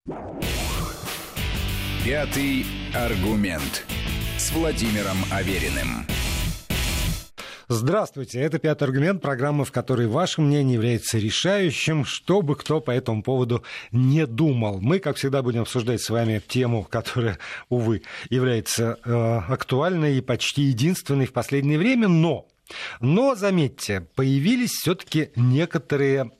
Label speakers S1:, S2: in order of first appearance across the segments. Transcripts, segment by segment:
S1: Пятый аргумент с Владимиром Авериным.
S2: Здравствуйте, это «Пятый аргумент», программа, в которой ваше мнение является решающим, что бы кто по этому поводу не думал. Мы, как всегда, будем обсуждать с вами тему, которая, увы, является актуальной и почти единственной в последнее время, но, заметьте, появились все-таки некоторые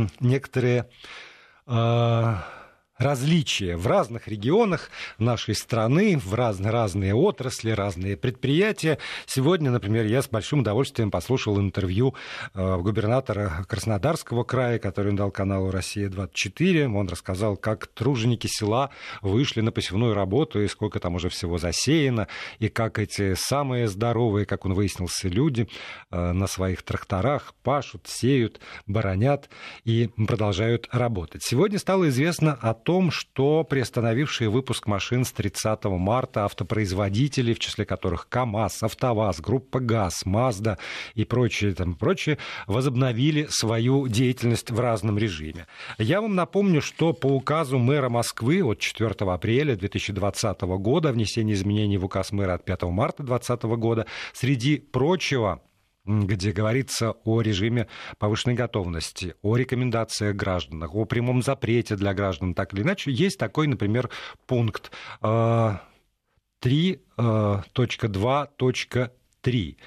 S2: различия в разных регионах нашей страны, в разные отрасли, разные предприятия. Сегодня, например, я с большим удовольствием послушал интервью губернатора Краснодарского края, который он дал каналу «Россия-24». Он рассказал, как труженики села вышли на посевную работу, и сколько там уже всего засеяно, и как эти самые здоровые, как он выяснился, люди на своих тракторах пашут, сеют, боронят и продолжают работать. Сегодня стало известно о том, что приостановившие выпуск машин с 30 марта автопроизводители, в числе которых КАМАЗ, АвтоВАЗ, Группа ГАЗ, Мазда и прочие, возобновили свою деятельность в разном режиме. Я вам напомню, что по указу мэра Москвы от 4 апреля 2020 года, внесение изменений в указ мэра от 5 марта 2020 года, среди прочего, где говорится о режиме повышенной готовности, о рекомендациях граждан, о прямом запрете для граждан, так или иначе, есть такой, например, пункт 3.2.3.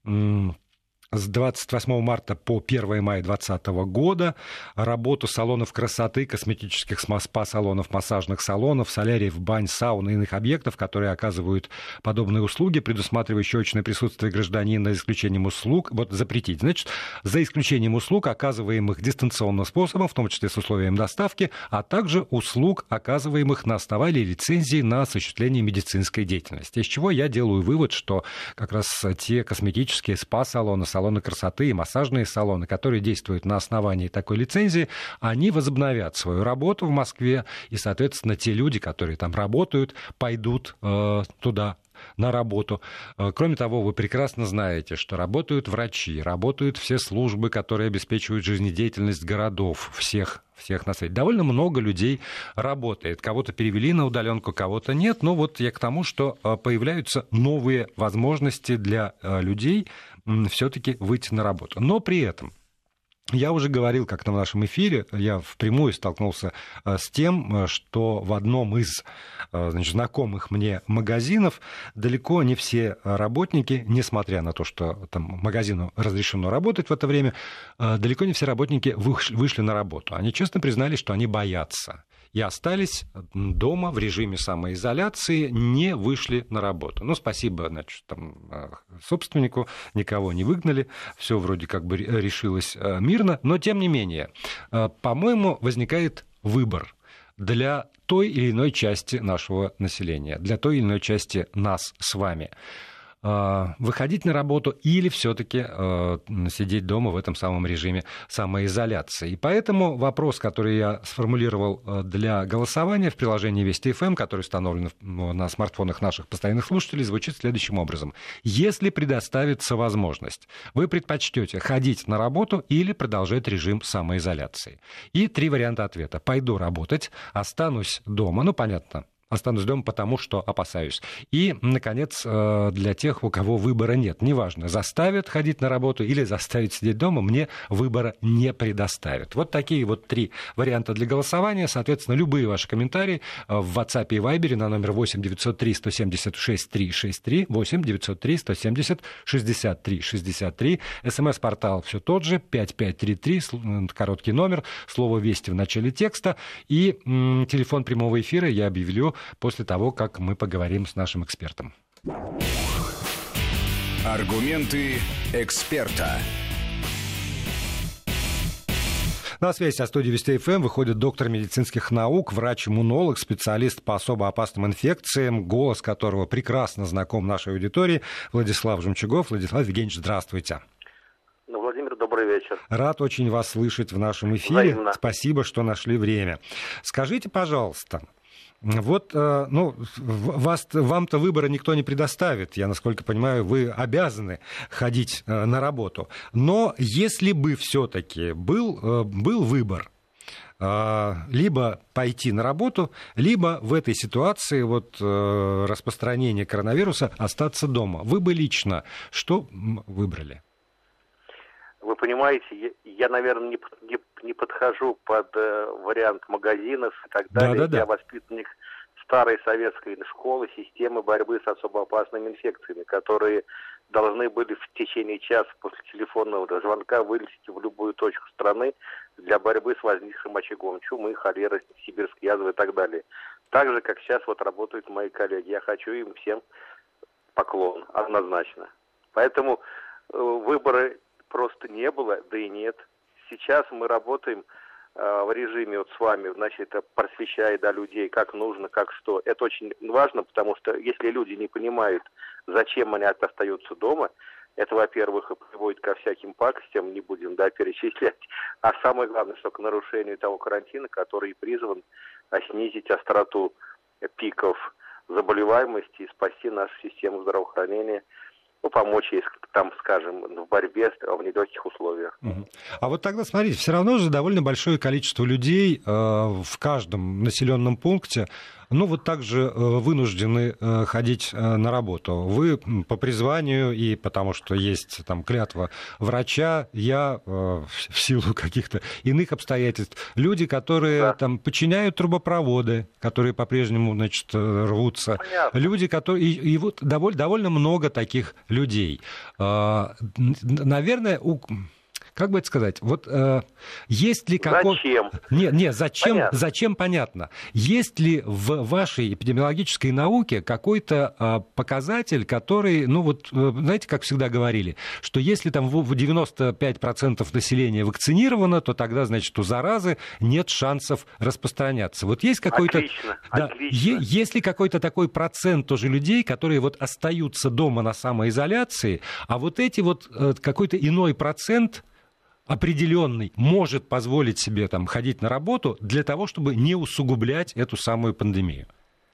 S2: С 28 марта по 1 мая 2020 года работу салонов красоты, косметических спа-салонов, массажных салонов, соляриев, бань, саун и иных объектов, которые оказывают подобные услуги, предусматривающие очное присутствие гражданина, за исключением услуг, запретить. Значит, за исключением услуг, оказываемых дистанционным способом, в том числе с условием доставки, а также услуг, оказываемых на основании лицензии на осуществление медицинской деятельности. Из чего я делаю вывод, что как раз те косметические спа-салоны, салоны красоты и массажные салоны, которые действуют на основании такой лицензии, они возобновят свою работу в Москве, и, соответственно, те люди, которые там работают, пойдут туда на работу. Кроме того, вы прекрасно знаете, что работают врачи, работают все службы, которые обеспечивают жизнедеятельность городов, всех на свете. Довольно много людей работает. Кого-то перевели на удаленку, кого-то нет. Но вот я к тому, что появляются новые возможности для людей все-таки выйти на работу. Но при этом я уже говорил как-то в нашем эфире, я впрямую столкнулся с тем, что в одном из знакомых мне магазинов далеко не все работники, несмотря на то, что там магазину разрешено работать в это время, далеко не все работники вышли на работу. Они честно признались, что они боятся. И остались дома в режиме самоизоляции, не вышли на работу. Ну, спасибо, значит, собственнику, никого не выгнали, все вроде как бы решилось мирно, но тем не менее, по-моему, возникает выбор для той или иной части нашего населения, для той или иной части нас с вами. Выходить на работу или все-таки сидеть дома в этом самом режиме самоизоляции. И поэтому вопрос, который я сформулировал для голосования в приложении Вести ФМ, который установлен на смартфонах наших постоянных слушателей, звучит следующим образом. Если предоставится возможность, вы предпочтете ходить на работу или продолжать режим самоизоляции? И 3 варианта ответа. Пойду работать, останусь дома, понятно. Останусь дома, потому что опасаюсь. И, наконец, для тех, у кого выбора нет, неважно, заставят ходить на работу или заставят сидеть дома, мне выбора не предоставят. Вот такие вот 3 варианта для голосования. Соответственно, любые ваши комментарии в WhatsApp и Viber на номер 8 903 176 363, 8 903 170 63 63. СМС-портал все тот же, 5533, короткий номер, слово «Вести» в начале текста. И телефон прямого эфира я объявлю после того, как мы поговорим с нашим экспертом.
S1: Аргументы эксперта.
S2: На связи со студией Вести ФМ выходит доктор медицинских наук, врач-иммунолог, специалист по особо опасным инфекциям, голос которого прекрасно знаком нашей аудитории, Владислав Жемчугов. Владислав Евгеньевич, здравствуйте.
S3: Владимир, добрый вечер.
S2: Рад очень вас слышать в нашем эфире.
S3: Взаимно.
S2: Спасибо, что нашли время. Скажите, пожалуйста, вот, вам-то выбора никто не предоставит. Я, насколько понимаю, вы обязаны ходить на работу. Но если бы все-таки был выбор, либо пойти на работу, либо в этой ситуации распространения коронавируса остаться дома. Вы бы лично что выбрали?
S3: Вы понимаете, я, наверное, не подхожу под вариант магазинов и так далее.
S2: Да.
S3: Я воспитанник старой советской школы, системы борьбы с особо опасными инфекциями, которые должны были в течение часа после телефонного звонка вылететь в любую точку страны для борьбы с возникшим очагом чумы, холеры, сибирской язвы и так далее. Так же, как сейчас работают мои коллеги. Я хочу им всем поклон, однозначно. Поэтому выбора просто не было, да и нет. Сейчас мы работаем в режиме с вами, значит, просвещая людей, как нужно, как что. Это очень важно, потому что если люди не понимают, зачем они остаются дома, это, во-первых, приводит ко всяким пакостям, не будем перечислять. А самое главное, что к нарушению того карантина, который призван снизить остроту пиков заболеваемости и спасти нашу систему здравоохранения, помочь ей, скажем, в борьбе в нелегких условиях.
S2: А вот тогда, смотрите, все равно же довольно большое количество людей в каждом населенном пункте, также вынуждены ходить на работу. Вы по призванию и потому что есть там клятва врача, я в силу каких-то иных обстоятельств, люди, которые там подчиняют трубопроводы, которые по-прежнему, рвутся. Понятно. Люди, которые... И довольно много таких людей. Наверное, как бы это сказать, есть ли какой...
S3: Зачем?
S2: Зачем, понятно. Есть ли в вашей эпидемиологической науке какой-то показатель, который, знаете, как всегда говорили, что если там 95% населения вакцинировано, то тогда, значит, у заразы нет шансов распространяться. Есть какой-то...
S3: Отлично.
S2: Есть ли какой-то такой процент тоже людей, которые остаются дома на самоизоляции, а эти какой-то иной процент определенный может позволить себе ходить на работу для того, чтобы не усугублять эту самую пандемию?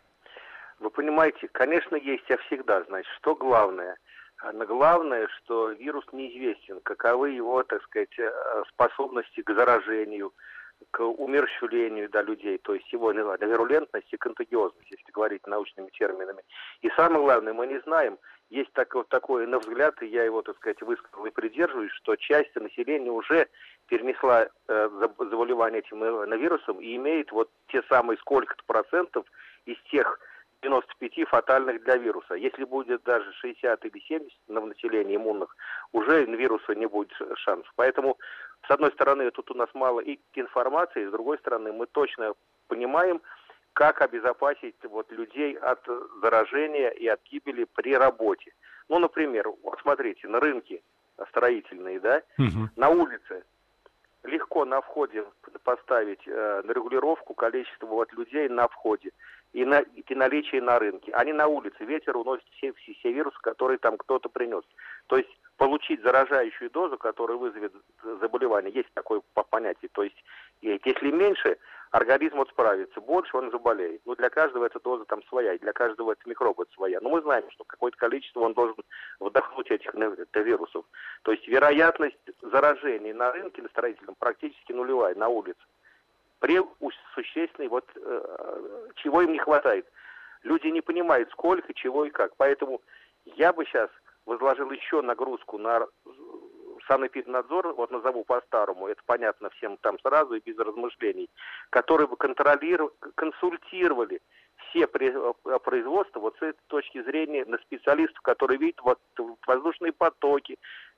S3: Вы понимаете, конечно, есть всегда. Значит, что главное? Главное, что вирус неизвестен, каковы его, способности к заражению, к умерщвлению людей, то есть его вирулентность и контагиозность, если говорить научными терминами. И самое главное, мы не знаем, есть такое, на взгляд, и я его, высказал и придерживаюсь, что часть населения уже перенесла заболевание этим вирусом и имеет те самые сколько-то процентов из тех 95 фатальных для вируса. Если будет даже 60 или 70 на населении иммунных, уже вируса не будет шансов. Поэтому, с одной стороны, тут у нас мало и информации, с другой стороны, мы точно понимаем, как обезопасить людей от заражения и от гибели при работе. Например, смотрите, на рынке строительные, на улице легко на входе поставить на регулировку количество людей на входе и наличие на рынке. А не на улице. Ветер уносит все вирусы, которые там кто-то принес. То есть получить заражающую дозу, которая вызовет заболевание, есть такое понятие. То есть если меньше, организм справится, больше он заболеет. Для каждого эта доза своя, и для каждого этот микроб своя. Но мы знаем, что какое-то количество он должен вдохнуть этих вирусов. То есть вероятность заражения на рынке, на строительном, практически нулевая, на улице. При существенной, чего им не хватает. Люди не понимают, сколько, чего и как. Поэтому я бы сейчас возложил еще нагрузку на санэпиднадзор, назову по-старому, это понятно всем там сразу и без размышлений, которые бы консультировали все производства с этой точки зрения на специалистов, которые видят воздушные потоки,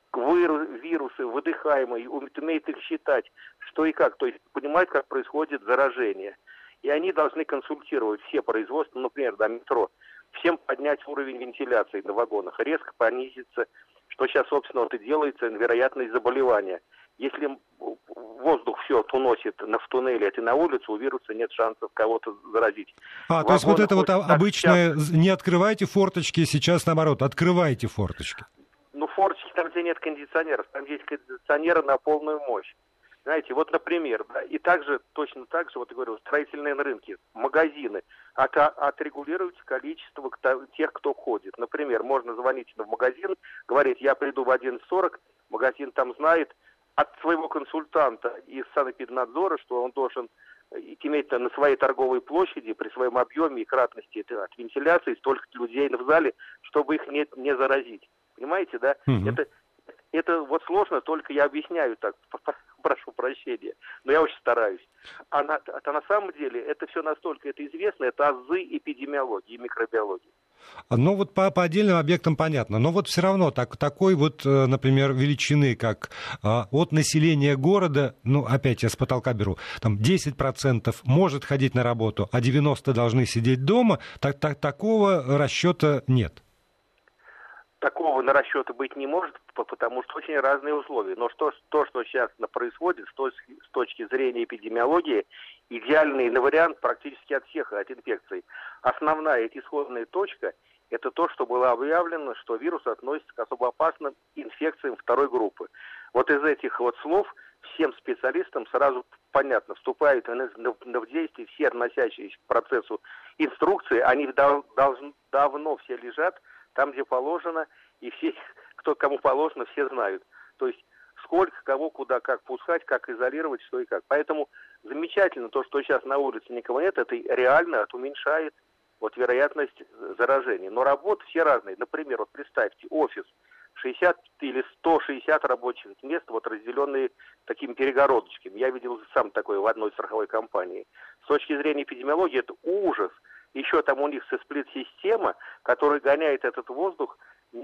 S3: вирусы выдыхаемые, умеют их считать, что и как, то есть понимают, как происходит заражение. И они должны консультировать все производства, например, метро, всем поднять уровень вентиляции на вагонах, резко понизится, что сейчас, собственно, и делается, вероятность заболевания. Если воздух все уносит в туннеле, это на улицу, у вируса нет шансов кого-то заразить.
S2: То есть это обычное, не открывайте форточки, сейчас наоборот, открывайте форточки.
S3: Форточки там, где нет кондиционеров, там есть кондиционеры на полную мощь. Знаете, например, и точно так же, я говорю, строительные рынки, магазины, отрегулируйте количество тех, кто ходит. Например, можно звонить в магазин, говорить, я приду в 11:40, магазин там знает, от своего консультанта из Санэпиднадзора, что он должен иметь на своей торговой площади при своем объеме и кратности от вентиляции столько людей в зале, чтобы их не заразить. Понимаете, да? Это вот сложно, только я объясняю так, прошу прощения, но я очень стараюсь. А на самом деле это все настолько известно, это азы эпидемиологии и микробиологии.
S2: Ну вот по отдельным объектам понятно, но вот все равно такой вот, например, величины, как от населения города, ну опять я с потолка беру, там 10% может ходить на работу, а 90% должны сидеть дома, такого расчета нет.
S3: Такого на расчета быть не может, потому что очень разные условия. Но что сейчас происходит с точки зрения эпидемиологии, идеальный вариант практически от всех от инфекций. Основная исходная точка – это то, что было объявлено, что вирус относится к особо опасным инфекциям второй группы. Вот из этих вот слов всем специалистам сразу понятно, вступают в действие все относящиеся к процессу инструкции, они давно все лежат там, где положено, и все, кому положено, все знают. То есть сколько, кого, куда, как пускать, как изолировать, что и как. Поэтому замечательно то, что сейчас на улице никого нет, это реально уменьшает вероятность заражения. Но работы все разные. Например, вот представьте, офис, 60 или 160 рабочих мест, разделенные такими перегородочками. Я видел сам такое в одной страховой компании. С точки зрения эпидемиологии это ужас. Еще там у них сплит-система, которая гоняет этот воздух,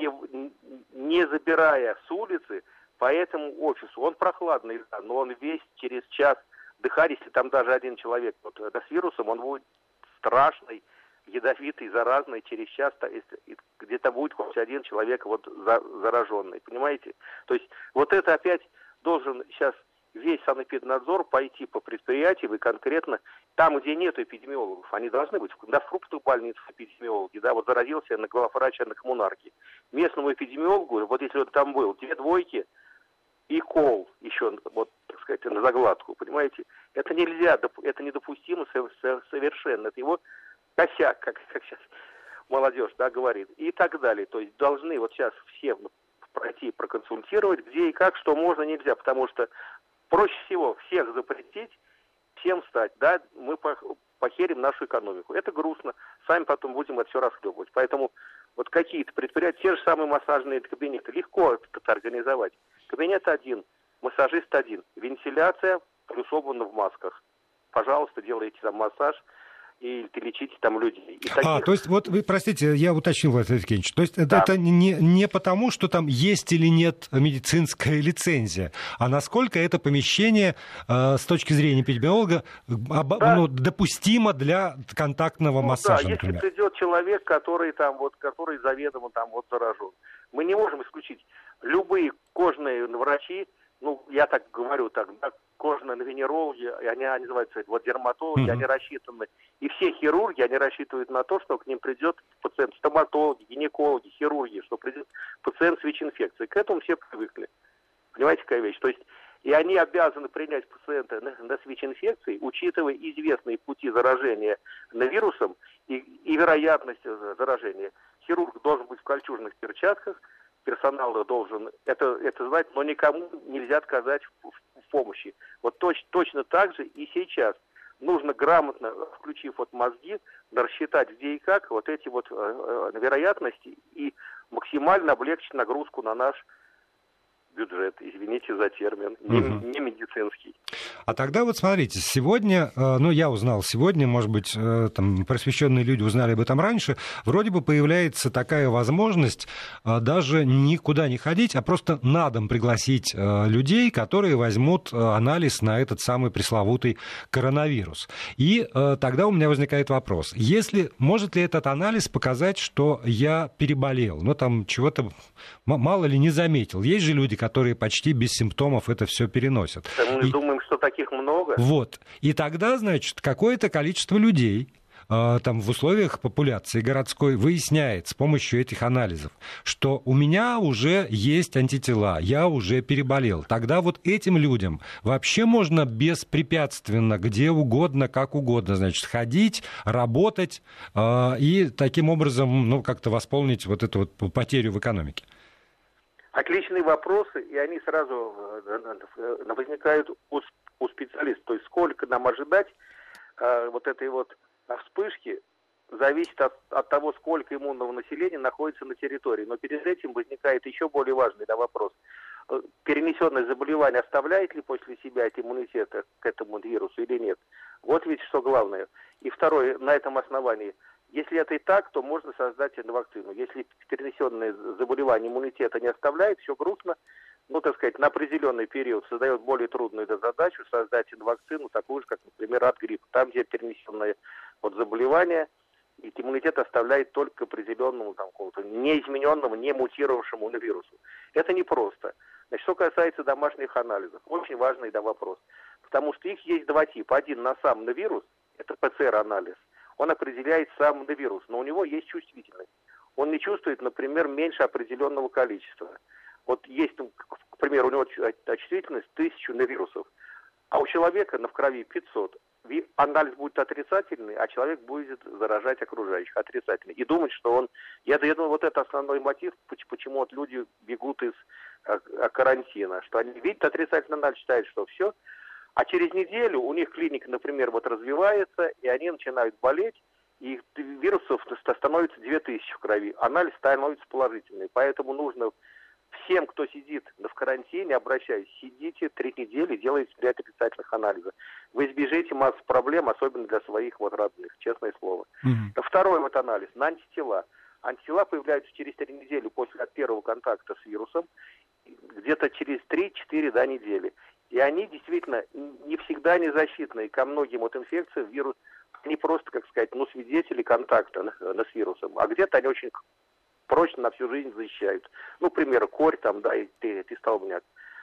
S3: не забирая с улицы по этому офису. Он прохладный, но он весь через час дыхания, если там даже один человек с вирусом, он будет страшный, ядовитый, заразный, через час где-то будет хоть один человек зараженный, понимаете? То есть это опять должен сейчас весь Санэпиднадзор пойти по предприятиям и конкретно там, где нет эпидемиологов, они должны быть. В крупных больницах эпидемиологи, заразился главврач на Коммунарке. Местному эпидемиологу, если он там был, 2 двойки и кол еще, так сказать, на загладку, понимаете? Это нельзя, это недопустимо совершенно. Это его косяк, как сейчас молодежь говорит, и так далее. То есть должны сейчас все пройти, проконсультировать, где и как, что можно, нельзя, потому что проще всего всех запретить, всем стать, мы похерим нашу экономику. Это грустно, сами потом будем это все расхлебывать. Поэтому какие-то предприятия, те же самые массажные кабинеты, легко это организовать. Кабинет один, массажист один, вентиляция, плюс оба в масках. Пожалуйста, делайте там массаж и лечите там людей.
S2: То есть, вы, простите, я уточнил, Владимир Евгеньевич, то есть это не потому, что там есть или нет медицинская лицензия, а насколько это помещение с точки зрения эпидемиолога допустимо для контактного массажа, например.
S3: Если придет человек, который который заведомо заражен, мы не можем исключить любые кожные врачи, я так говорю, кожно-венерологи, они называются дерматологи, они рассчитаны, и все хирурги, они рассчитывают на то, что к ним придет пациент, стоматологи, гинекологи, хирурги, что придет пациент с ВИЧ-инфекцией. К этому все привыкли. Понимаете, какая вещь? То есть, и они обязаны принять пациента с ВИЧ-инфекцией, учитывая известные пути заражения вирусом и вероятность заражения. Хирург должен быть в кольчужных перчатках, персонал должен это знать, но никому нельзя отказать в помощи. Точно так же и сейчас. Нужно грамотно, включив мозги, рассчитать где и как эти вероятности и максимально облегчить нагрузку на наш бюджет, извините за термин, не медицинский.
S2: А тогда смотрите, сегодня, я узнал сегодня, может быть, просвещенные люди узнали об этом раньше, вроде бы появляется такая возможность даже никуда не ходить, а просто на дом пригласить людей, которые возьмут анализ на этот самый пресловутый коронавирус. И тогда у меня возникает вопрос, может ли этот анализ показать, что я переболел, чего-то мало ли не заметил. Есть же люди, которые почти без симптомов это все переносят.
S3: Мы думаем, что таких много.
S2: И тогда, значит, какое-то количество людей в условиях популяции городской выясняет с помощью этих анализов, что у меня уже есть антитела, я уже переболел. Тогда этим людям вообще можно беспрепятственно, где угодно, как угодно, значит, ходить, работать и таким образом, как-то восполнить эту потерю в экономике.
S3: Отличные вопросы, и они сразу возникают у специалистов. То есть сколько нам ожидать вот этой вот вспышки, зависит от того, сколько иммунного населения находится на территории. Но перед этим возникает еще более важный вопрос. Перенесенное заболевание оставляет ли после себя иммунитет к этому вирусу или нет? Вот ведь что главное. И второе, на этом основании, если это и так, то можно создать вакцину. Если перенесенное заболевание иммунитета не оставляет, все грустно, на определенный период создает более трудную задачу создать вакцину, такую же, как, например, от гриппа. Там, где перенесенное заболевание, и иммунитет оставляет только к определенному, какому-то неизмененному, не мутировавшему вирусу. Это непросто. Значит, что касается домашних анализов, очень важный вопрос. Потому что их есть два типа. Один на сам вирус, это ПЦР-анализ. Он определяет сам вирус, но у него есть чувствительность. Он не чувствует, например, меньше определенного количества. Вот есть, к примеру, у него чувствительность 1000 вирусов, а у человека в крови 500. Анализ будет отрицательный, а человек будет заражать окружающих отрицательный. И думать, что он... Я думаю, вот это основной мотив, почему вот люди бегут из карантина. Что они видят отрицательный анализ, считают, что все. А через неделю у них клиника, например, развивается, и они начинают болеть, и вирусов становится 2000 в крови. Анализ становится положительный. Поэтому нужно всем, кто сидит в карантине, обращаюсь, сидите 3 недели, делайте 3 отрицательных анализа. Вы избежите массу проблем, особенно для своих родных, честное слово. Второй анализ на антитела. Антитела появляются через 3 недели после первого контакта с вирусом, где-то через 3-4 недели. И они действительно не всегда незащитные ко многим инфекциям. Вирус, они просто, свидетели контакта с вирусом. А где-то они очень прочно на всю жизнь защищают. К примеру, корь, и столбняк,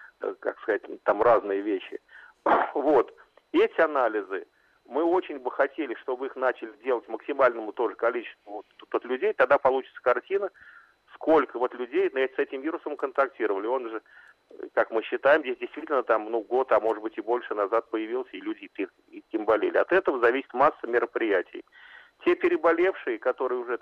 S3: там разные вещи. Вот. Эти анализы, мы очень бы хотели, чтобы их начали делать максимальному тоже количеству людей, тогда получится картина, сколько людей с этим вирусом контактировали. Он же, как мы считаем, здесь действительно год, а может быть и больше назад появился, и люди этим болели. От этого зависит масса мероприятий. Те переболевшие, которые уже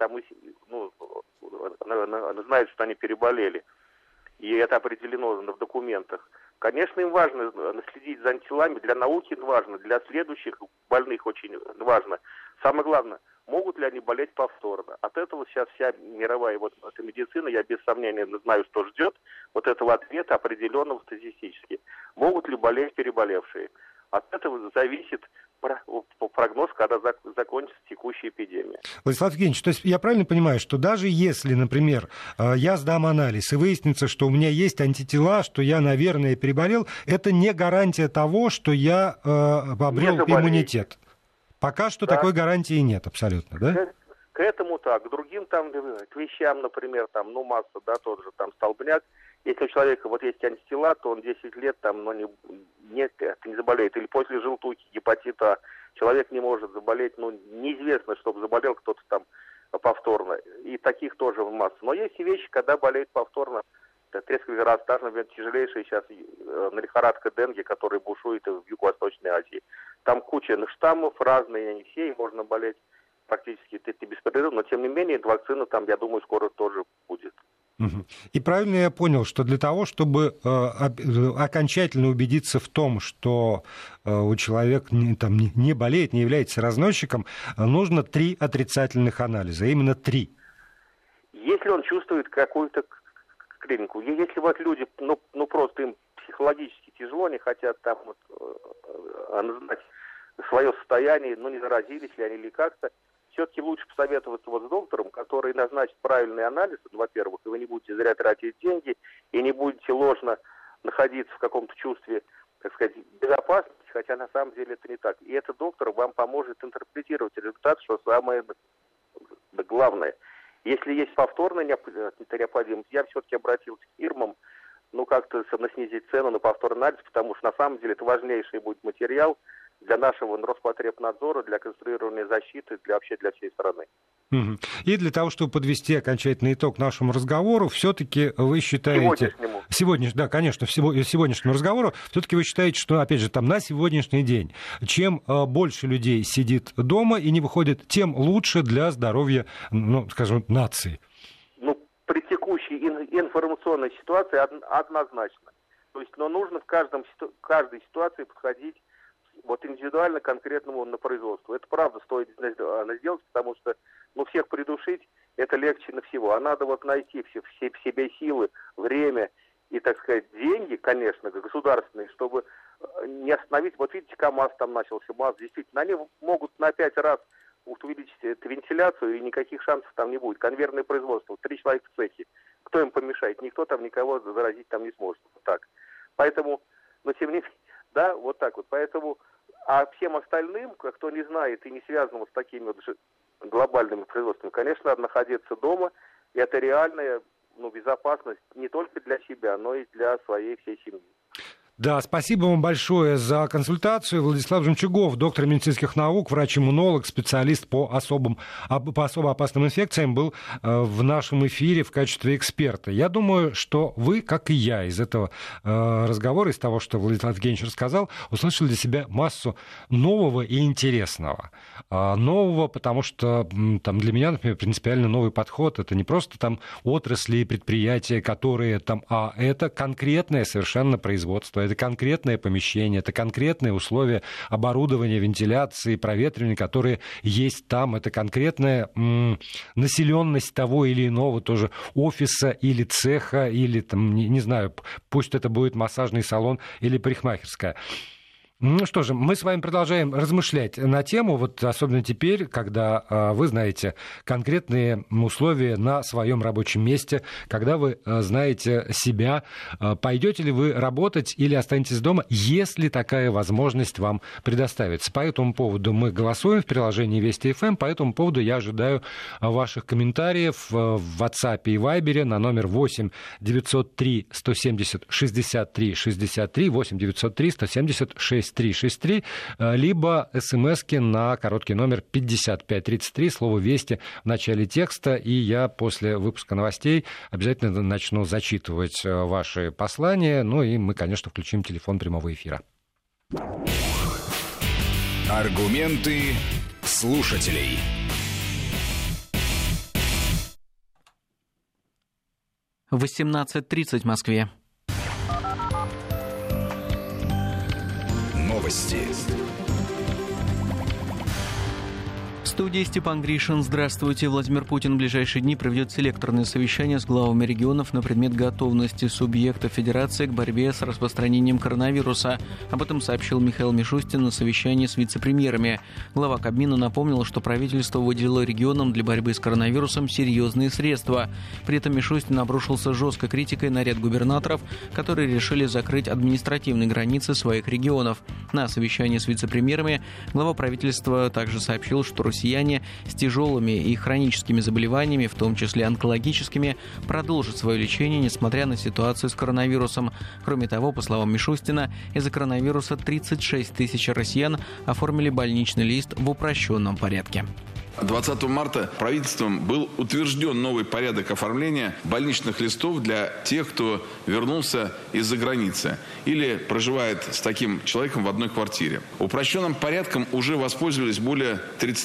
S3: знают, что они переболели, и это определено в документах, конечно, им важно следить за антителами, для науки важно, для следующих больных очень важно. Самое главное, могут ли они болеть повторно. От этого сейчас вся мировая эта медицина, я без сомнения знаю, что ждет этого ответа определенного статистически. Могут ли болеть переболевшие? От этого зависит прогноз, когда закончится текущая эпидемия.
S2: Владислав Евгеньевич, то есть я правильно понимаю, что даже если, например, я сдам анализ и выяснится, что у меня есть антитела, что я, наверное, переболел, это не гарантия того, что я обрел иммунитет? Пока что такой гарантии нет абсолютно, да?
S3: К этому так. К другим к вещам, например, масса, тот же столбняк. Если у человека есть антитела, то он 10 лет не заболеет. Или после желтухи, гепатита человек не может заболеть. Неизвестно, чтобы заболел кто-то повторно. И таких тоже масса. Но есть и вещи, когда болеют повторно. Это несколько раз, даже, например, тяжелейшая сейчас лихорадка денге, которая бушует в Юго-Восточной Азии. Там куча штаммов разные, не все, и можно болеть практически беспрерывно. Но, тем не менее, вакцина я думаю, скоро тоже будет.
S2: И правильно я понял, что для того, чтобы окончательно убедиться в том, что человек не болеет, не является разносчиком, нужно 3 отрицательных анализа, именно 3.
S3: Если он чувствует какую-то клинику, если люди, просто им психологически тяжело, не хотят знать свое состояние, не заразились ли они или как-то, все-таки лучше посоветоваться с доктором, который назначит правильный анализ, во-первых, и вы не будете зря тратить деньги, и не будете ложно находиться в каком-то чувстве, безопасности, хотя на самом деле это не так. И этот доктор вам поможет интерпретировать результат, что самое главное. Если есть повторная необходимость, я все-таки обратился к фирмам, как-то снизить цену на повторный анализ, потому что на самом деле это важнейший будет материал для нашего Роспотребнадзора, для конструирования защиты, для всей страны.
S2: И для того, чтобы подвести окончательный итог нашему разговору, все-таки вы считаете... Сегодняшнему разговору, все-таки вы считаете, что, опять же, на сегодняшний день, чем больше людей сидит дома и не выходит, тем лучше для здоровья, нации.
S3: При текущей информационная ситуация однозначно. То есть, но нужно в каждой ситуации подходить вот индивидуально конкретному на производство. Это правда стоит сделать, потому что всех придушить это легче на всего. А надо вот найти в себе силы, время и, так сказать, деньги, конечно, государственные, чтобы не остановить. Вот видите, КАМАЗ там начался, МАЗ, действительно, они могут на 5 раз увеличить эту вентиляцию, и никаких шансов там не будет. Конвейерное производство, 3 человека в цехе. Кто им помешает? Никто там никого заразить там не сможет. Вот так. Поэтому, но тем не менее, да, вот так вот. Поэтому, а всем остальным, кто не знает и не связан вот с такими вот глобальными производствами, конечно, надо находиться дома, и это реальная безопасность не только для себя, но и для своей всей семьи.
S2: Да, спасибо вам большое за консультацию. Владислав Жемчугов, доктор медицинских наук, врач-иммунолог, специалист по особо опасным инфекциям, был в нашем эфире в качестве эксперта. Я думаю, что вы, как и я, из этого разговора, из того, что Владислав Евгеньевич рассказал, услышали для себя массу нового и интересного. Нового, потому что там, для меня, например, принципиально новый подход. Это не просто там отрасли и предприятия, которые там, а это конкретное совершенно производство. Это конкретное помещение, это конкретные условия оборудования, вентиляции, проветривания, которые есть там. Это конкретная населенность того или иного тоже офиса или цеха, или, там, не знаю, пусть это будет массажный салон или парикмахерская. Ну что же, мы с вами продолжаем размышлять на тему, вот особенно теперь, когда вы знаете конкретные условия на своем рабочем месте, когда вы знаете себя, пойдете ли вы работать или останетесь дома, если такая возможность вам предоставится. По этому поводу мы голосуем в приложении Вести ФМ, по этому поводу я ожидаю ваших комментариев в WhatsApp и Viber на номер 8 903 170 63 63, 8 903 170 63 63, либо смски на короткий номер 5533, слово «Вести» в начале текста, и я после выпуска новостей обязательно начну зачитывать ваши послания, ну и мы, конечно, включим телефон прямого эфира.
S1: Аргументы слушателей.
S4: В 18:30 в Москве.
S1: Новости.
S4: В студии Степан Гришин. Здравствуйте. Владимир Путин в ближайшие дни проведет селекторное совещание с главами регионов на предмет готовности субъектов Федерации к борьбе с распространением коронавируса. Об этом сообщил Михаил Мишустин на совещании с вице-премьерами. Глава Кабмина напомнил, что правительство выделило регионам для борьбы с коронавирусом серьезные средства. При этом Мишустин обрушился жесткой критикой на ряд губернаторов, которые решили закрыть административные границы своих регионов. На совещании с вице-премьерами глава правительства также сообщил, что россияне с тяжелыми и хроническими заболеваниями, в том числе онкологическими, продолжат свое лечение, несмотря на ситуацию с коронавирусом. Кроме того, по словам Мишустина, из-за коронавируса 36 тысяч россиян оформили больничный лист в упрощенном порядке.
S5: 20 марта правительством был утвержден новый порядок оформления больничных листов для тех, кто вернулся из-за границы или проживает с таким человеком в одной квартире. Упрощенным порядком уже воспользовались более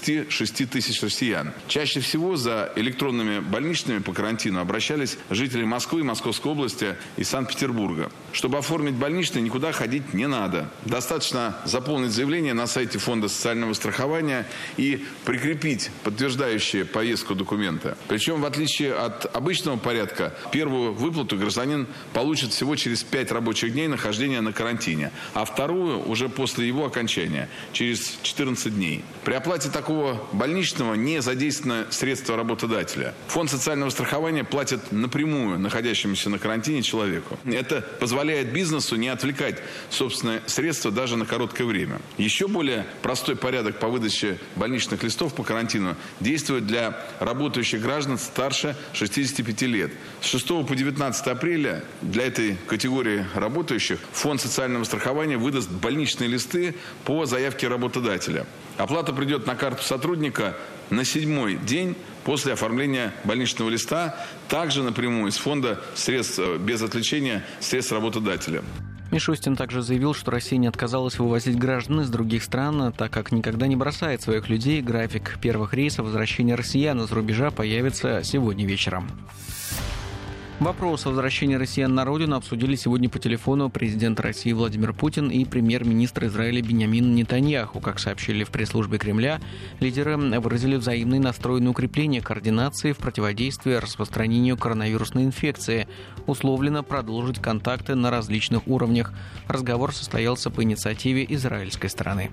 S5: 36 тысяч россиян. Чаще всего за электронными больничными по карантину обращались жители Москвы, Московской области и Санкт-Петербурга. Чтобы оформить больничный, никуда ходить не надо. Достаточно заполнить заявление на сайте Фонда социального страхования и прикрепить подтверждающие поездку документа. Причем, в отличие от обычного порядка, первую выплату гражданин получит всего через 5 рабочих дней нахождения на карантине, а вторую уже после его окончания, через 14 дней. При оплате такого больничного не задействовано средства работодателя. Фонд социального страхования платит напрямую находящемуся на карантине человеку. Это позволяет бизнесу не отвлекать собственные средства даже на короткое время. Еще более простой порядок по выдаче больничных листов по карантину действует для работающих граждан старше 65 лет. С 6 по 19 апреля для этой категории работающих Фонд социального страхования выдаст больничные листы по заявке работодателя. Оплата придет на карту сотрудника на 7-й день после оформления больничного листа, также напрямую из фонда средств без отвлечения средств работодателя.
S4: Мишустин также заявил, что Россия не отказалась вывозить граждан из других стран, так как никогда не бросает своих людей. График первых рейсов возвращения россиян из-за рубежа появится сегодня вечером. Вопрос о возвращении россиян на родину обсудили сегодня по телефону президент России Владимир Путин и премьер-министр Израиля Биньямин Нетаньяху. Как сообщили в пресс-службе Кремля, лидеры выразили взаимный настрой на укрепление координации в противодействии распространению коронавирусной инфекции. Условлено продолжить контакты на различных уровнях. Разговор состоялся по инициативе израильской стороны.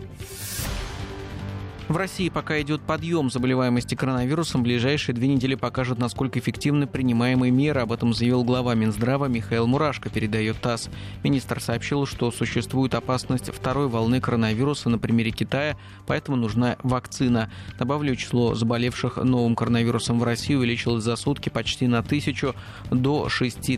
S4: В России пока идет подъем заболеваемости коронавирусом. Ближайшие 2 недели покажут, насколько эффективны принимаемые меры. Об этом заявил глава Минздрава Михаил Мурашко, передает ТАСС. Министр сообщил, что существует опасность второй волны коронавируса на примере Китая, поэтому нужна вакцина. Добавлю, число заболевших новым коронавирусом в России увеличилось за сутки почти на 1000 до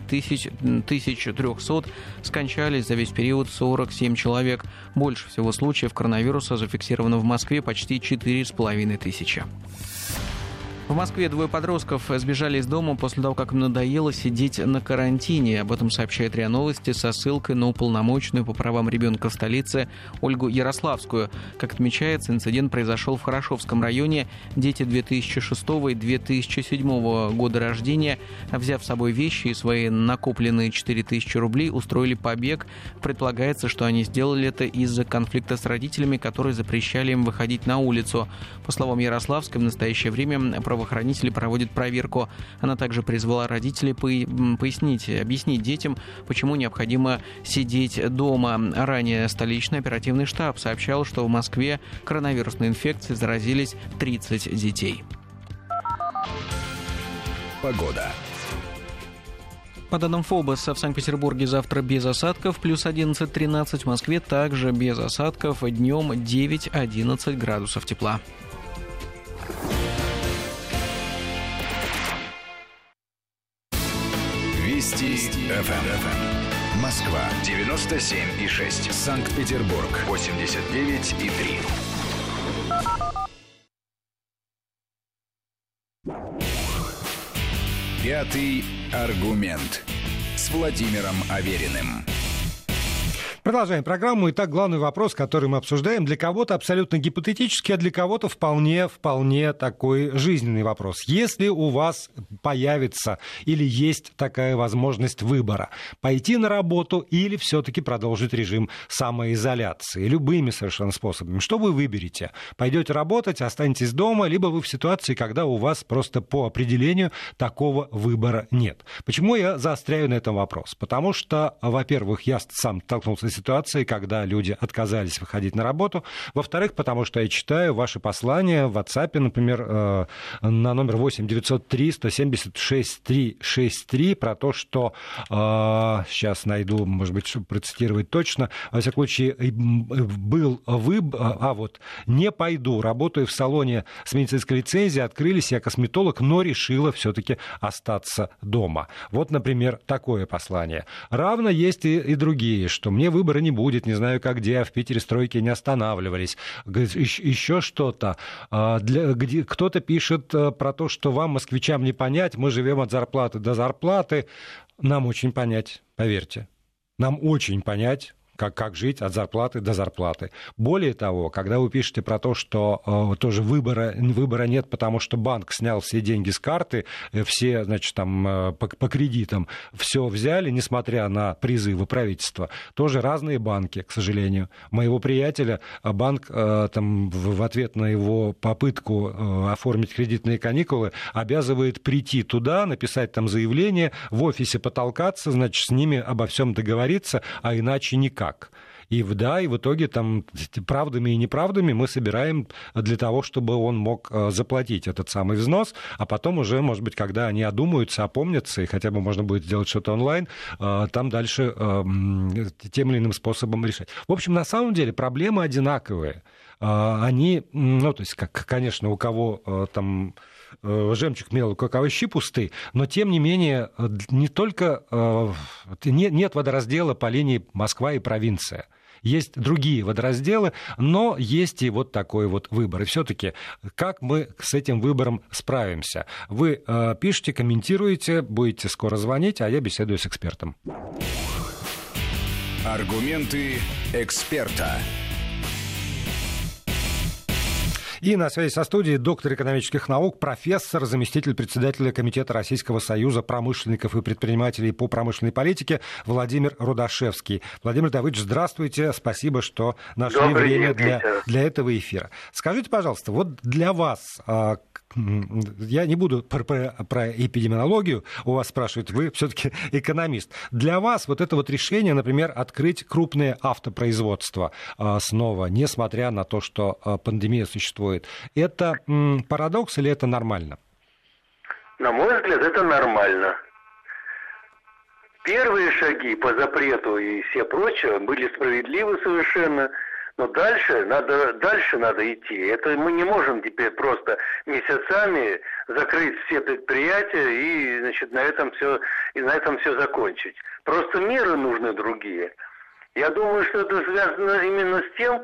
S4: 6300. Скончались за весь период 47 человек. Больше всего случаев коронавируса зафиксировано в Москве, почти 4500. В Москве 2 подростков сбежали из дома после того, как им надоело сидеть на карантине. Об этом сообщает РИА Новости со ссылкой на уполномоченную по правам ребенка в столице Ольгу Ярославскую. Как отмечается, инцидент произошел в Хорошевском районе. Дети 2006 и 2007 года рождения, взяв с собой вещи и свои накопленные 4000 рублей, устроили побег. Предполагается, что они сделали это из-за конфликта с родителями, которые запрещали им выходить на улицу. По словам Ярославской, в настоящее время правоохранители проводят проверку. Она также призвала родителей объяснить детям, почему необходимо сидеть дома. Ранее столичный оперативный штаб сообщал, что в Москве коронавирусной инфекцией заразились 30 детей.
S1: Погода.
S4: По данным ФОБОСа, в Санкт-Петербурге завтра без осадков, плюс 11-13. В Москве также без осадков, днем 9-11 градусов тепла.
S1: Вести ФМ. Москва 97,6. Санкт-Петербург 89,3. Пятый аргумент с Владимиром Авериным.
S2: Продолжаем программу. Итак, главный вопрос, который мы обсуждаем, для кого-то абсолютно гипотетический, а для кого-то вполне такой жизненный вопрос. Если у вас появится или есть такая возможность выбора, пойти на работу или все-таки продолжить режим самоизоляции, любыми совершенно способами, что вы выберете? Пойдете работать, останетесь дома, либо вы в ситуации, когда у вас просто по определению такого выбора нет. Почему я заостряю на этом вопрос? Потому что, во-первых, я сам столкнулся с ситуации, когда люди отказались выходить на работу. Во-вторых, потому что я читаю ваши послания в WhatsApp, например, на номер 8-903-170-6363 про то, что сейчас найду, может быть, чтобы процитировать точно, во всяком случае, был выбор, не пойду, работаю в салоне с медицинской лицензией, открылись, я косметолог, но решила все-таки остаться дома. Вот, например, такое послание. Равно есть и другие, что мне выбора не будет, не знаю как где, в Питере стройки не останавливались, еще что-то. Кто-то пишет про то, что вам, москвичам, не понять, мы живем от зарплаты до зарплаты. Нам очень понять, поверьте. Нам очень понять, как жить от зарплаты до зарплаты. Более того, когда вы пишете про то, что тоже выбора нет, потому что банк снял все деньги с карты, все, значит, там по кредитам все взяли, несмотря на призывы правительства, тоже разные банки, к сожалению. Моего приятеля банк там, в ответ на его попытку оформить кредитные каникулы обязывает прийти туда, написать там заявление, в офисе потолкаться, значит, с ними обо всем договориться, а иначе никак. И в итоге там правдами и неправдами мы собираем для того, чтобы он мог заплатить этот самый взнос, а потом уже, может быть, когда они одумаются, опомнятся, и хотя бы можно будет сделать что-то онлайн, там дальше тем или иным способом решать. В общем, на самом деле проблемы одинаковые. Они, то есть, конечно, у кого там жемчуг мел, у кого щи пусты, но, тем не менее, не только нет водораздела по линии Москва и провинция. Есть другие водоразделы, но есть и вот такой вот выбор. И все-таки, как мы с этим выбором справимся? Вы пишите, комментируете, будете скоро звонить, а я беседую с экспертом.
S1: Аргументы эксперта.
S2: И на связи со студией доктор экономических наук, профессор, заместитель председателя Комитета Российского союза промышленников и предпринимателей по промышленной политике Владимир Рудашевский. Владимир Давыдович, здравствуйте. Спасибо, что нашли время для этого эфира. Скажите, пожалуйста, вот для вас, я не буду про эпидемиологию у вас спрашивать, вы все-таки экономист. Для вас вот это вот решение, например, открыть крупное автопроизводство снова, несмотря на то, что пандемия существует, это парадокс или это нормально?
S3: На мой взгляд, это нормально. Первые шаги по запрету и все прочее были справедливы совершенно. Но дальше надо идти. Это мы не можем теперь просто месяцами закрыть все предприятия и, значит, на этом все закончить. Просто меры нужны другие. Я думаю, что это связано именно с тем,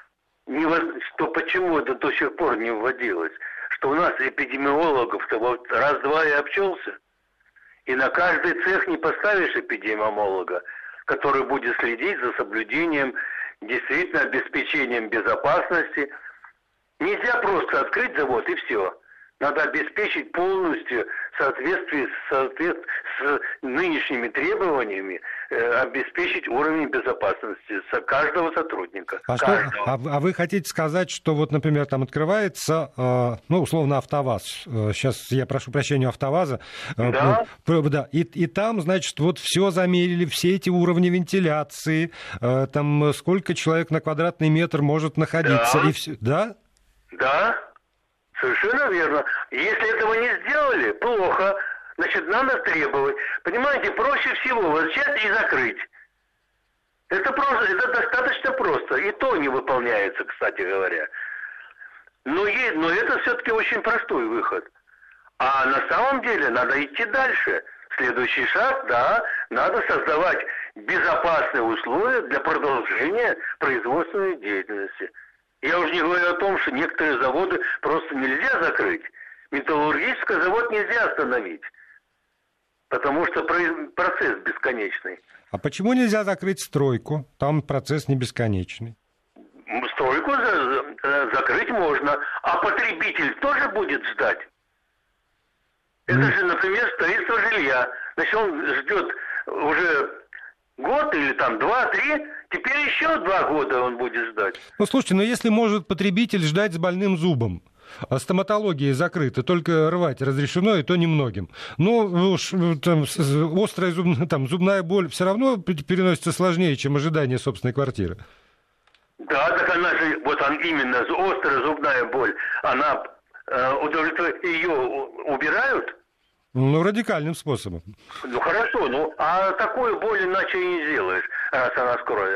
S3: что почему это до сих пор не вводилось, что у нас эпидемиологов-то вот раз-два и обчелся. И на каждый цех не поставишь эпидемиолога, который будет следить за соблюдением, действительно обеспечением безопасности. Нельзя просто открыть завод и все. Надо обеспечить полностью в соответствии с нынешними требованиями, обеспечить уровень безопасности каждого сотрудника.
S2: А вы хотите сказать, что вот, например, там открывается, условно, АвтоВАЗ. Сейчас я прошу прощения у АвтоВАЗа. Да. И там, значит, вот все замерили, все эти уровни вентиляции, там сколько человек на квадратный метр может находиться.
S3: Да.
S2: И все. Да?
S3: Да. Совершенно верно. Если этого не сделали, плохо. Значит, надо требовать. Понимаете, проще всего взять и закрыть. Это достаточно просто. И то не выполняется, кстати говоря. Но это все-таки очень простой выход. А на самом деле надо идти дальше. Следующий шаг, да, надо создавать безопасные условия для продолжения производственной деятельности. Я уже не говорю о том, что некоторые заводы просто нельзя закрыть. Металлургический завод нельзя остановить, потому что процесс бесконечный.
S2: А почему нельзя закрыть стройку? Там процесс не бесконечный.
S3: Стройку закрыть можно, а потребитель тоже будет ждать. Это же, например, строительство жилья. Значит, он ждет уже год или там 2-3, теперь еще 2 года он будет ждать.
S2: Ну, слушайте, если может потребитель ждать с больным зубом, а стоматология закрыта, только рвать разрешено, и то немногим. Ну, уж там острая зубная боль все равно переносится сложнее, чем ожидание собственной квартиры.
S3: Да, так она же, именно острая зубная боль, она ее убирают?
S2: Ну, радикальным способом.
S3: Ну, хорошо, а такую боль иначе и не сделаешь, раз она скроет.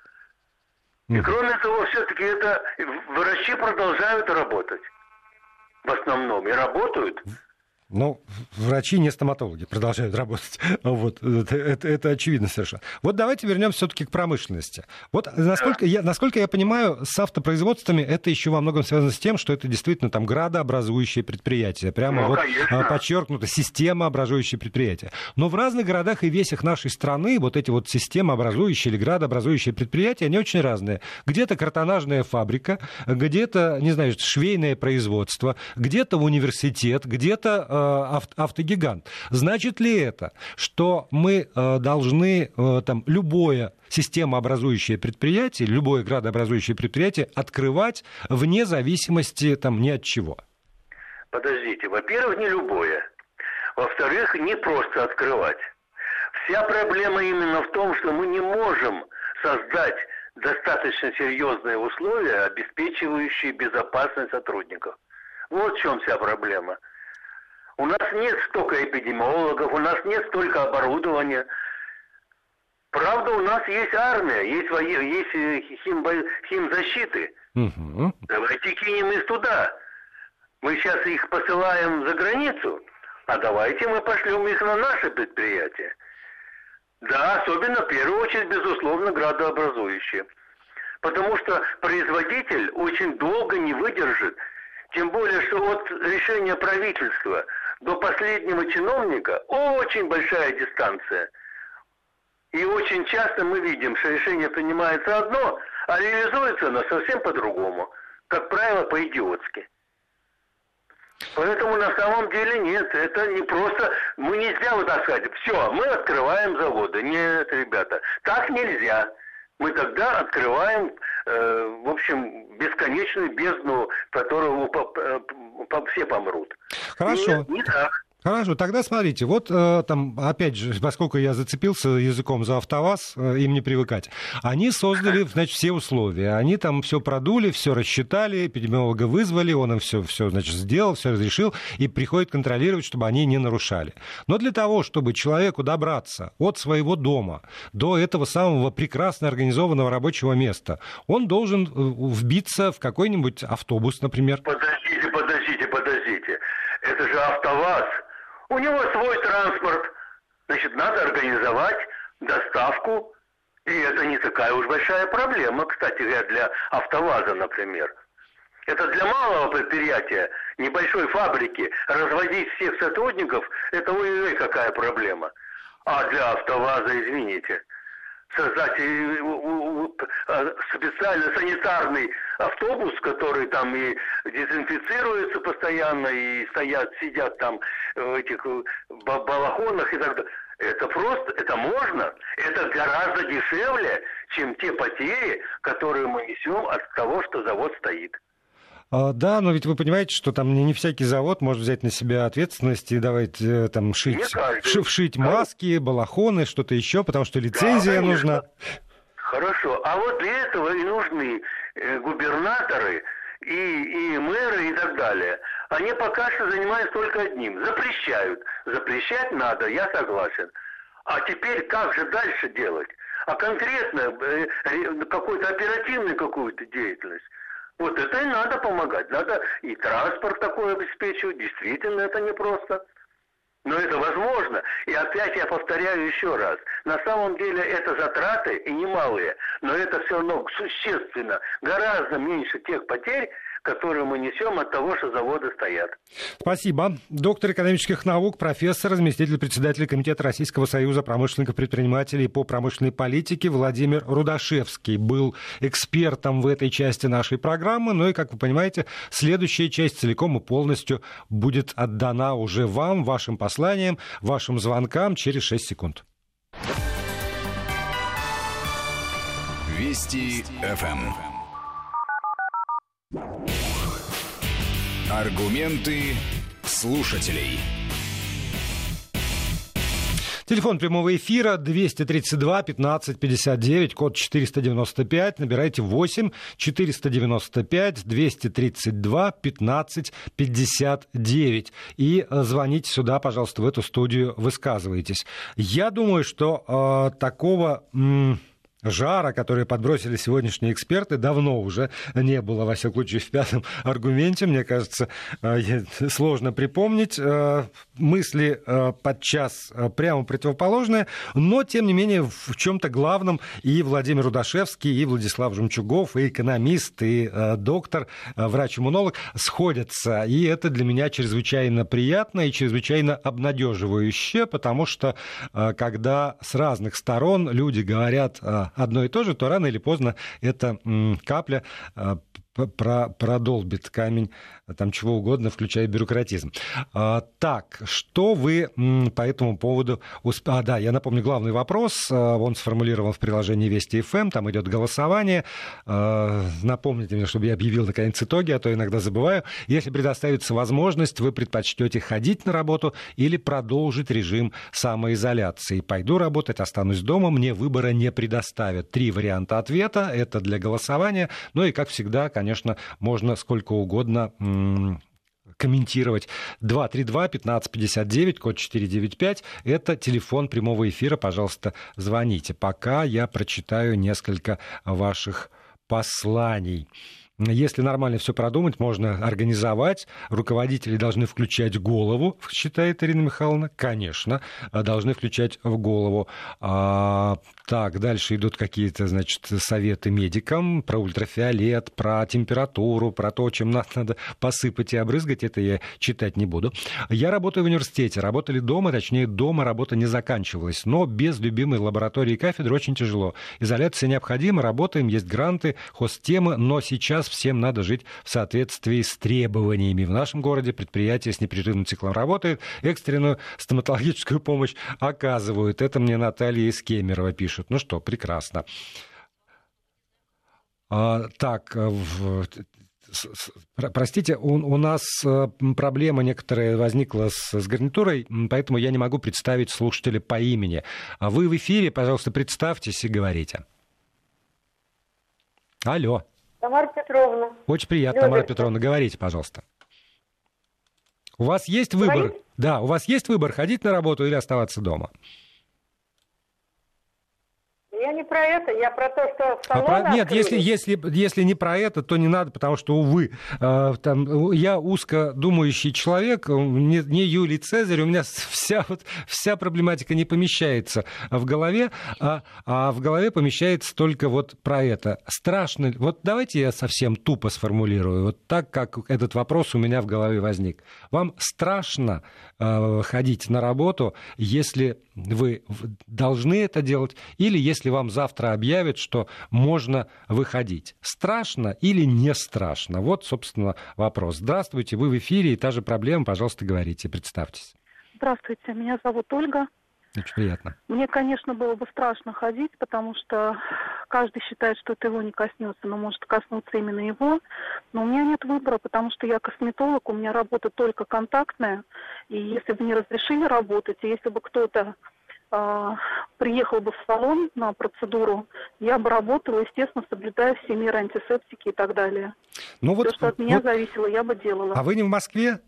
S3: И кроме того, все-таки врачи продолжают работать. В основном. И работают.
S2: Ну, врачи не стоматологи продолжают работать. Вот, это очевидно совершенно. Вот давайте вернемся все-таки к промышленности. Вот насколько я понимаю, с автопроизводствами это еще во многом связано с тем, что это действительно там градообразующее предприятие. Прямо подчеркнуто, системообразующее предприятие. Но в разных городах и весях нашей страны вот эти вот системообразующие или градообразующие предприятия, они очень разные. Где-то картонажная фабрика, где-то, не знаю, швейное производство, где-то университет, где-то автогигант. Значит ли это, что мы должны любое системообразующее предприятие, любое градообразующее предприятие открывать вне зависимости ни от чего?
S3: Подождите, во-первых, не любое. Во-вторых, не просто открывать. Вся проблема именно в том, что мы не можем создать достаточно серьезные условия, обеспечивающие безопасность сотрудников. Вот в чем вся проблема. У нас нет столько эпидемиологов, у нас нет столько оборудования. Правда, у нас есть армия, есть химзащиты. Угу. Давайте кинем их туда. Мы сейчас их посылаем за границу, а давайте мы пошлем их на наши предприятия. Да, особенно в первую очередь, безусловно, градообразующие. Потому что производитель очень долго не выдержит. Тем более, что от решения правительства до последнего чиновника очень большая дистанция. И очень часто мы видим, что решение принимается одно, а реализуется оно совсем по-другому. как правило, по-идиотски. Поэтому на самом деле нет, это не просто, мы нельзя вот так сказать, все, мы открываем заводы. Нет, ребята, так нельзя. Мы тогда открываем, в общем, бесконечную бездну, в которую все помрут.
S2: Хорошо.
S3: Нет, не так.
S2: Хорошо, тогда смотрите, вот там, опять же, поскольку я зацепился языком за АвтоВАЗ, им не привыкать, они создали, значит, все условия, они там все продули, все рассчитали, эпидемиолога вызвали, он им все, значит, сделал, все разрешил, и приходит контролировать, чтобы они не нарушали. Но для того, чтобы человеку добраться от своего дома до этого самого прекрасно организованного рабочего места, он должен вбиться в какой-нибудь автобус, например.
S3: Подождите. Это же АвтоВАЗ. У него свой транспорт. Значит, надо организовать доставку. И это не такая уж большая проблема, кстати говоря, для АвтоВАЗа, например. Это для малого предприятия, небольшой фабрики, разводить всех сотрудников, это ой-ой, какая проблема. А для АвтоВАЗа, извините, создать специально санитарный автобус, который там и дезинфицируется постоянно, и сидят там в этих балахонах и так далее. Это просто, это можно, это гораздо дешевле, чем те потери, которые мы несем от того, что завод стоит.
S2: Да, но ведь вы понимаете, что там не всякий завод может взять на себя ответственность и давать там вшить маски, балахоны, что-то еще, потому что лицензия нужна. Хорошо,
S3: а вот для этого и нужны губернаторы, и мэры и так далее. Они пока что занимаются только одним. Запрещают. Запрещать надо, я согласен. А теперь как же дальше делать? А конкретно какую-то оперативную какую-то деятельность. Вот это и надо помогать. Надо и транспорт такой обеспечивать. Действительно, это непросто. Но это возможно. И опять я повторяю еще раз. На самом деле это затраты и немалые. Но это все равно существенно. Гораздо меньше тех потерь, которые мы несем от того, что заводы стоят.
S2: Спасибо. Доктор экономических наук, профессор, заместитель председателя Комитета Российского союза промышленников предпринимателей по промышленной политике Владимир Рудашевский был экспертом в этой части нашей программы. Ну и, как вы понимаете, следующая часть целиком и полностью будет отдана уже вам, вашим посланиям, вашим звонкам через 6 секунд.
S1: Вести ФМ. Аргументы слушателей.
S2: Телефон прямого эфира 232 15 59, код 495. Набирайте 8 495 232 15 59. И звоните сюда, пожалуйста, в эту студию, высказывайтесь. Я думаю, что такого... жара, который подбросили сегодняшние эксперты, давно уже не было, во всяком случае, в пятом аргументе. Мне кажется, сложно припомнить. Мысли подчас прямо противоположные, но, тем не менее, в чем-то главном и Владимир Рудашевский, и Владислав Жемчугов, и экономист, и доктор, врач-иммунолог сходятся. И это для меня чрезвычайно приятно и чрезвычайно обнадеживающе, потому что, когда с разных сторон люди говорят одно и то же, то рано или поздно эта капля продолбит камень, там чего угодно, включая бюрократизм. Так, что вы по этому поводу... да, я напомню, главный вопрос, он сформулирован в приложении Вести ФМ, там идет голосование. Напомните мне, чтобы я объявил, наконец, итоги, а то иногда забываю. Если предоставится возможность, вы предпочтете ходить на работу или продолжить режим самоизоляции? Пойду работать, останусь дома, мне выбора не предоставят. 3 варианта ответа, это для голосования. Ну и, как всегда, конечно, можно сколько угодно комментировать. 232-1559, код 495. Это телефон прямого эфира. Пожалуйста, звоните. Пока я прочитаю несколько ваших посланий. Если нормально все продумать, можно организовать. Руководители должны включать голову, считает Ирина Михайловна. Конечно, должны включать в голову. Так, дальше идут какие-то, значит, советы медикам про ультрафиолет, про температуру, про то, чем надо посыпать и обрызгать. Это я читать не буду. Я работаю в университете. Работали дома, точнее, дома работа не заканчивалась. Но без любимой лаборатории и кафедры очень тяжело. Изоляция необходима, работаем, есть гранты, хостемы, но сейчас сейчас всем надо жить в соответствии с требованиями. В нашем городе предприятие с непрерывным циклом работает, экстренную стоматологическую помощь оказывают. Это мне Наталья из Кемерово пишет. Ну что, прекрасно. Так, простите, у нас проблема некоторая возникла с гарнитурой, поэтому я не могу представить слушателя по имени. Вы в эфире, пожалуйста, представьтесь и говорите. Алло.
S6: Тамара Петровна.
S2: Очень приятно, Тамара Петровна. Говорите, пожалуйста. У вас есть выбор?
S6: Говорите?
S2: Да, у вас есть выбор, ходить на работу или оставаться дома?
S6: Я не про это, я про то, что салоны
S2: Нет, если не про это, то не надо, потому что, увы, я узко думающий человек, не Юлий Цезарь, у меня вся проблематика не помещается в голове, а в голове помещается только вот про это. Страшно, вот давайте я совсем тупо сформулирую, вот так, как этот вопрос у меня в голове возник. Вам страшно ходить на работу, если вы должны это делать, или если вам завтра объявят, что можно выходить? Страшно или не страшно? Вот, собственно, вопрос. Здравствуйте, вы в эфире, и та же проблема, пожалуйста, говорите, представьтесь.
S7: Здравствуйте, меня зовут Ольга.
S2: Очень приятно.
S7: Мне, конечно, было бы страшно ходить, потому что каждый считает, что это его не коснется, но может коснуться именно его. Но у меня нет выбора, потому что я косметолог, у меня работа только контактная. И если бы мне разрешили работать, и если бы кто-то приехал бы в салон на процедуру, я бы работала, естественно, соблюдая все меры антисептики и так далее.
S2: Ну,
S7: все, что от меня зависело, я бы делала.
S2: А вы не в Москве?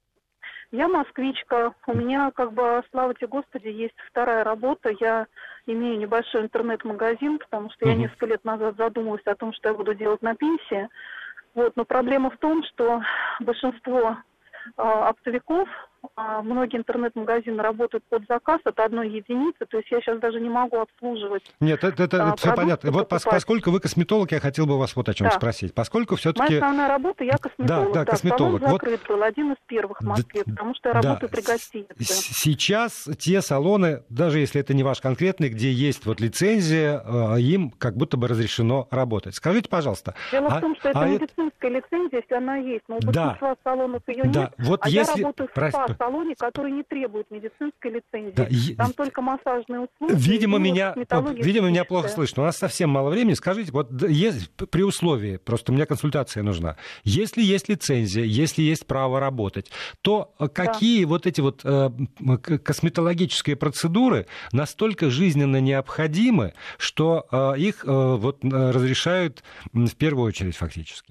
S7: Я москвичка. У меня, слава тебе Господи, есть вторая работа. Я имею небольшой интернет-магазин, потому что я несколько лет назад задумалась о том, что я буду делать на пенсии. Но проблема в том, что большинство оптовиков, многие интернет-магазины работают под заказ от одной единицы, то есть я сейчас даже не могу обслуживать.
S2: Нет, это все понятно. Вот поскольку вы косметолог, я хотел бы вас вот о чем спросить. Поскольку все-таки...
S7: Моя основная работа, я косметолог.
S2: Да, косметолог.
S7: Салон закрыт был, один из первых в Москве, потому что я работаю при гостинице.
S2: Сейчас те салоны, даже если это не ваш конкретный, где есть вот лицензия, им как будто бы разрешено работать. Скажите, пожалуйста.
S7: Дело в том, что это медицинская лицензия, если она есть, но у большинства салонов ее нет, я работаю в спа-салоне, который не требует медицинской лицензии. Там только массажные услуги.
S2: Видимо, меня плохо слышно. У нас совсем мало времени. Скажите, вот при условии, просто мне консультация нужна, если есть лицензия, если есть право работать, то какие вот эти вот косметологические процедуры настолько жизненно необходимы, что их вот разрешают в первую очередь фактически?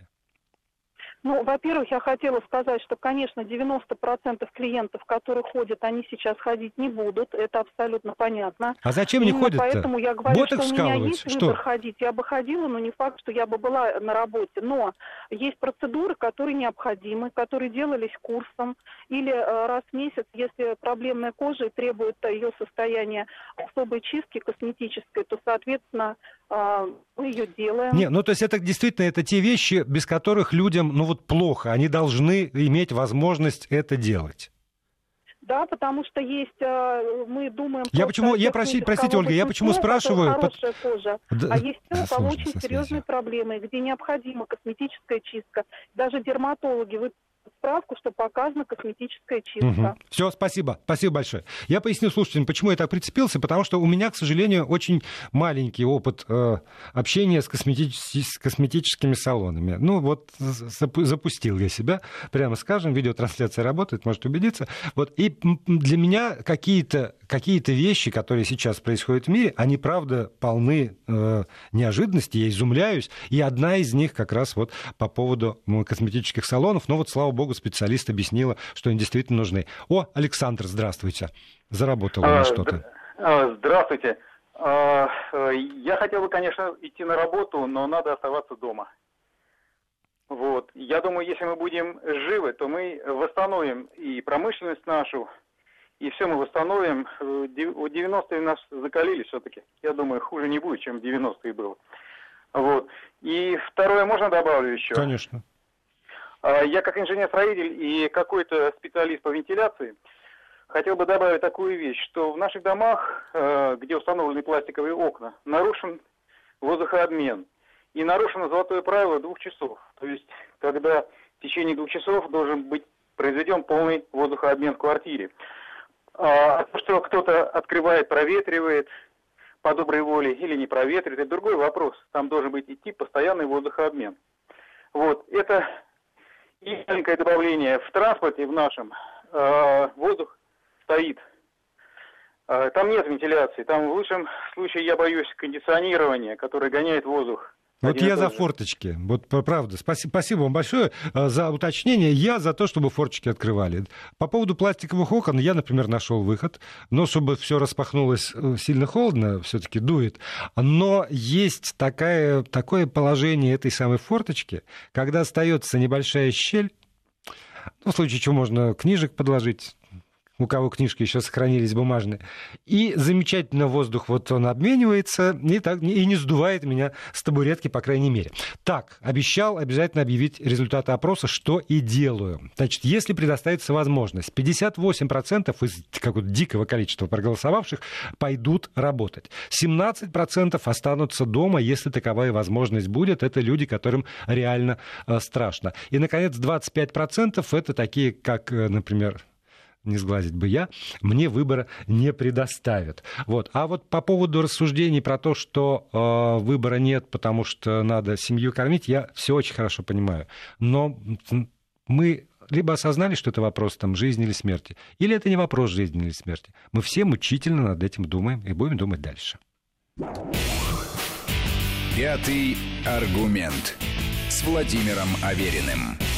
S7: Во-первых, я хотела сказать, что, конечно, 90% клиентов, которые ходят, они сейчас ходить не будут. Это абсолютно понятно.
S2: А зачем не ходят-то?
S7: Поэтому я говорю,
S2: Ботокс
S7: что у меня есть выбор ходить. Я бы ходила, но не факт, что я бы была на работе. Но есть процедуры, которые необходимы, которые делались курсом. Или раз в месяц, если проблемная кожа и требует ее состояния особой чистки косметической, то, соответственно, мы ее делаем.
S2: То есть это действительно это те вещи, без которых людям, плохо. Они должны иметь возможность это делать.
S7: Да, потому что есть, мы думаем...
S2: Простите, Ольга, я почему спрашиваю...
S7: Хорошая кожа, а есть те, у кого очень серьезные проблемы, где необходима косметическая чистка. Даже дерматологи, вы справку, что показана косметическая чистка.
S2: Все, спасибо. Спасибо большое. Я поясню слушателям, почему я так прицепился, потому что у меня, к сожалению, очень маленький опыт общения с косметическими салонами. Запустил я себя, прямо скажем, видеотрансляция работает, можете убедиться. И для меня какие-то вещи, которые сейчас происходят в мире, они, правда, полны неожиданностей, я изумляюсь, и одна из них как раз по поводу косметических салонов, слава богу, специалист объяснила, что они действительно нужны. Александр, здравствуйте. Заработал у нас что-то.
S8: Здравствуйте. Я хотел бы, конечно, идти на работу, но надо оставаться дома. Я думаю, если мы будем живы, то мы восстановим и промышленность нашу, и все мы восстановим. 90-е нас закалили все-таки. Я думаю, хуже не будет, чем в 90-е было. И второе, можно добавлю еще?
S2: Конечно.
S8: Я как инженер-строитель и какой-то специалист по вентиляции хотел бы добавить такую вещь, что в наших домах, где установлены пластиковые окна, нарушен воздухообмен. И нарушено золотое правило 2 часов. То есть, когда в течение 2 часов должен быть произведен полный воздухообмен в квартире. А то, что кто-то открывает, проветривает по доброй воле или не проветривает, это другой вопрос. Там должен быть идти постоянный воздухообмен. Вот, это и маленькое добавление. В транспорте в нашем воздух стоит. Там нет вентиляции. Там в лучшем случае, я боюсь, кондиционирование, которое гоняет воздух.
S2: Вот я за форточки. Вот правда. Спасибо вам большое за уточнение. Я за то, чтобы форточки открывали. По поводу пластиковых окон я, например, нашел выход. Но чтобы все распахнулось, сильно холодно, все-таки дует. Но есть такое положение этой самой форточки, когда остается небольшая щель. В случае чего можно книжек подложить. У кого книжки еще сохранились бумажные. И замечательно воздух, вот он обменивается, и не сдувает меня с табуретки, по крайней мере. Так, обещал обязательно объявить результаты опроса, что и делаю. Значит, если предоставится возможность, 58% из какого-то дикого количества проголосовавших пойдут работать. 17% останутся дома, если таковая возможность будет. Это люди, которым реально страшно. И, наконец, 25% это такие, как, например... не сглазить бы я, мне выбора не предоставят. Вот. А вот по поводу рассуждений про то, что выбора нет, потому что надо семью кормить, я все очень хорошо понимаю. Но мы либо осознали, что это вопрос там, жизни или смерти, или это не вопрос жизни или смерти. Мы все мучительно над этим думаем и будем думать дальше.
S1: Пятый аргумент с Владимиром Авериным.